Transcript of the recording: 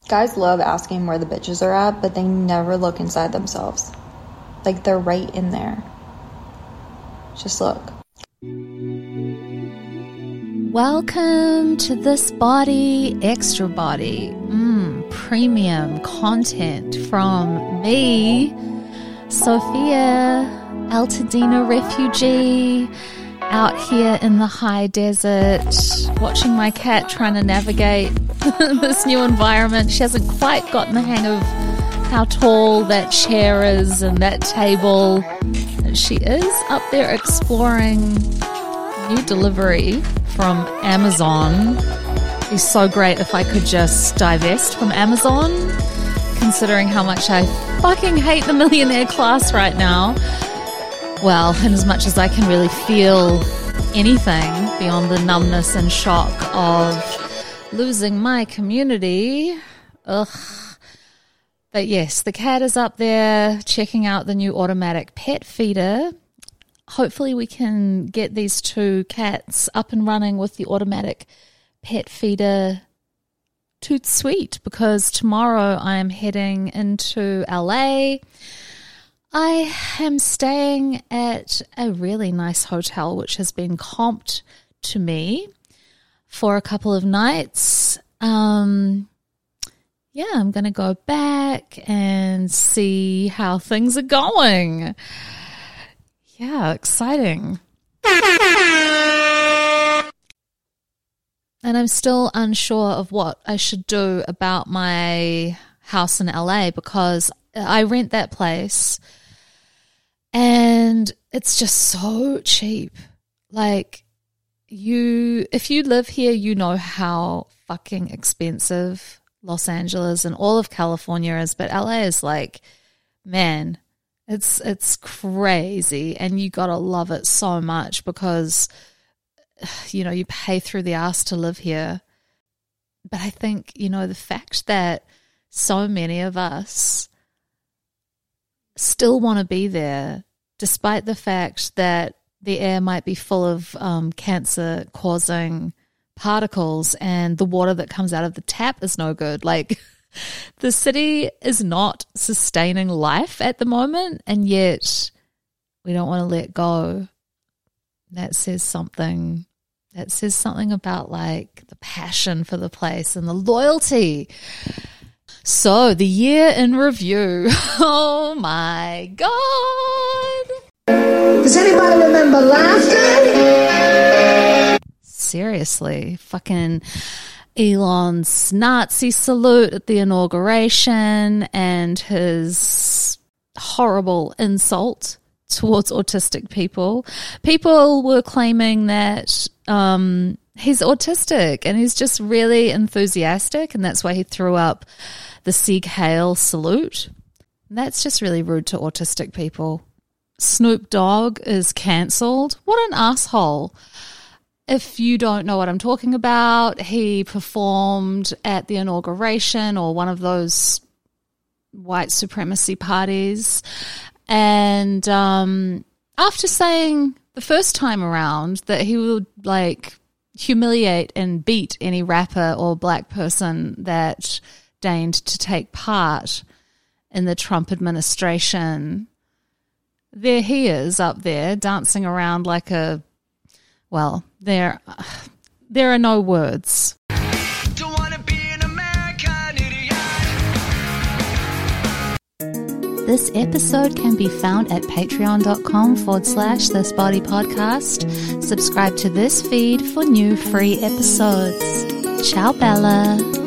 Guys love asking where the bitches are at, but they never look inside themselves. Like, they're right in there. Just look. Welcome to This Body, Extra Body. Premium content from me, Sophia, Altadena refugee, out here in the high desert, watching my cat trying to navigate this new environment. She hasn't quite gotten the hang of how tall that chair is and that table. She is up there exploring new delivery from Amazon. It'd be so great if I could just divest from Amazon, considering how much I fucking hate the millionaire class right now. Well, in as much as I can really feel anything beyond the numbness and shock of losing my community. Ugh. But yes, the cat is up there checking out the new automatic pet feeder. Hopefully we can get these two cats up and running with the automatic pet feeder toot sweet, because tomorrow I am heading into LA. I am staying at a really nice hotel which has been comped to me for a couple of nights. I'm going to go back and see how things are going. Yeah, exciting. And I'm still unsure of what I should do about my house in LA, because I rent that place and it's just so cheap. Like, if you live here, you know how fucking expensive Los Angeles and all of California is, but LA is like, man, it's crazy, and you gotta love it so much because, you know, you pay through the ass to live here. But I think, you know, the fact that so many of us still want to be there, despite the fact that the air might be full of cancer-causing particles and the water that comes out of the tap is no good. Like, the city is not sustaining life at the moment, and yet we don't want to let go. That says something. That says something about, like, the passion for the place and the loyalty. So, the year in review. Oh my God. Does anybody remember laughter? Seriously, fucking Elon's Nazi salute at the inauguration and his horrible insult towards autistic people. People were claiming that he's autistic and he's just really enthusiastic, and that's why he threw up the Sieg Heil salute. And that's just really rude to autistic people. Snoop Dogg is cancelled. What an asshole. If you don't know what I'm talking about, he performed at the inauguration or one of those white supremacy parties. And after saying the first time around that he would, like, humiliate and beat any rapper or black person that deigned to take part in the Trump administration, there he is up there dancing around like a, well, there are no words. Don't wanna be an American idiot. This episode can be found at patreon.com/thisbodypodcast. Subscribe to this feed for new free episodes. Ciao, Bella.